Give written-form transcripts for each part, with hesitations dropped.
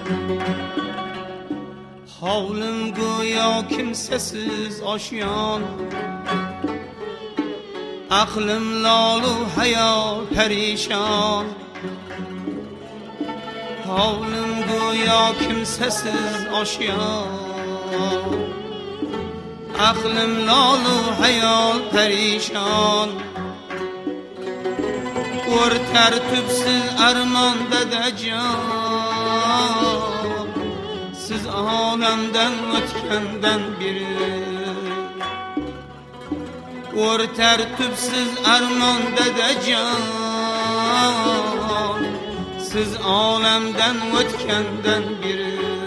Havlim go'yo kimsasiz oshyon, aqlim lolu hayol perişan. Havlim go'yo kimsasiz oshyon, aqlim lolu hayol perişan. O'rtar tubsiz armonda jon, siz olamdan o'tgandan beri. O'rtar tubsiz armonda jon, siz olamdan o'tgandan beri.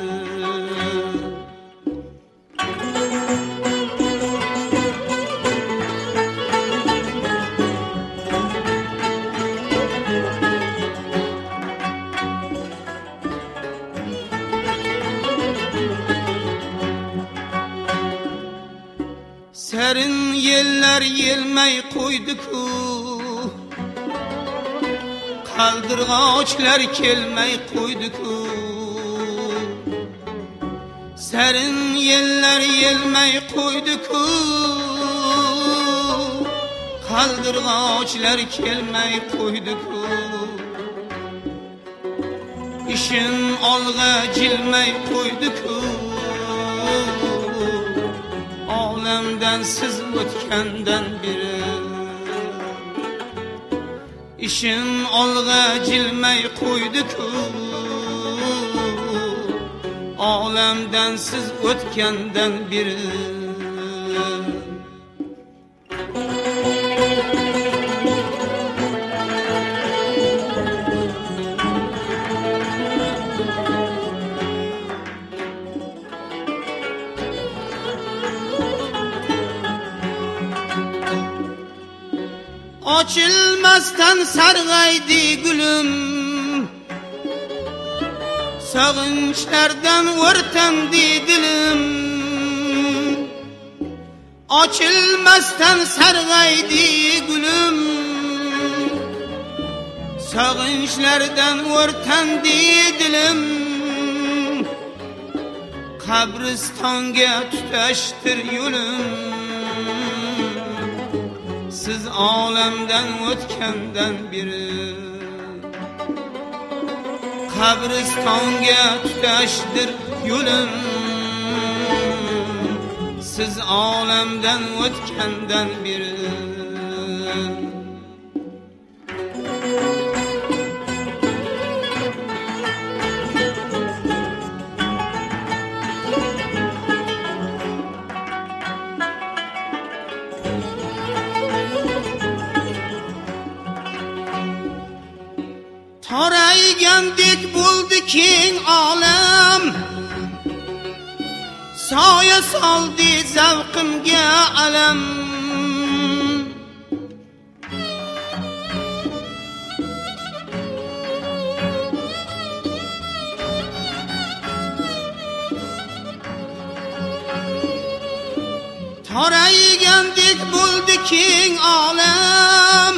Serin yıllar yelmey koydu-ku, kaldırğaçlar kelmey koydu-ku. Serin yıllar yelmey koydu-ku, kaldırğaçlar kelmey koydu-ku. İşin olga cilmey koydu-ku, olamdan siz o'tgandan beri. İşin olga jilmay qo'ydi-ku, olamdan siz o'tgandan beri. Açılmazdan sargaydı gülüm, sağınçlardan örtendi dilim. Açılmazdan sargaydı gülüm, sağınçlardan örtendi dilim. Kabristanga tutaştır yolum, siz olamdan o'tgandan beri. Qabristonga tutashdir yo'lim, siz olamdan o'tgandan beri. Toraygandek bo'ldi keng olam, soya soldi zavqimga alam. Toraygandek bo'ldi keng olam,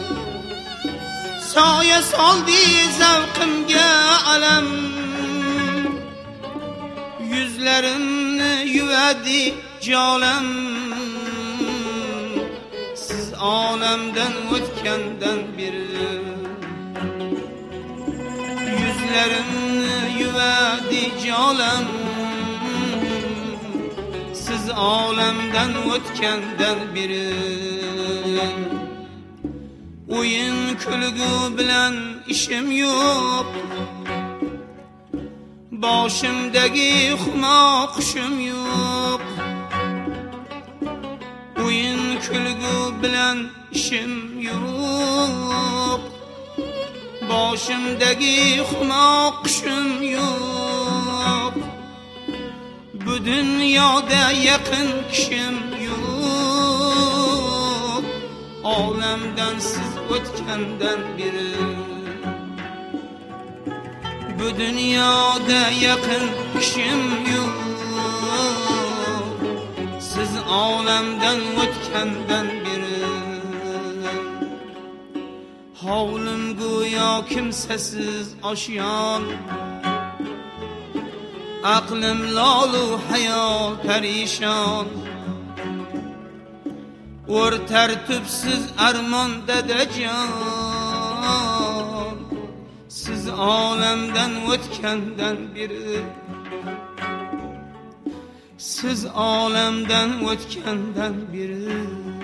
soya soldi zavqimga alam. Yüzlerimni yuvadi jolam, siz olamdan o'tgandan beri. Yüzlerimni yuvadi jolam, siz olamdan o'tgandan beri. O'yin kulgu bilan ishim yo'q, boshimdagi xumo qushim yo'q. O'yin kulgu bilan ishim yo'q, boshimdagi xumo qushim yo'q. Bu dunyoda yaqin kishim yo'q, olamdan siz o'tgandan beri. Bu dunyoda yaqin kishim yo'q, siz olamdan o'tgandan beri. Hovlim go'yo kimsasiz oshyon, aqlim lolu hayol perişan. Or tertipsiz armon dedecan. Siz alemden o'tgandan beri, siz alemden o'tgandan beri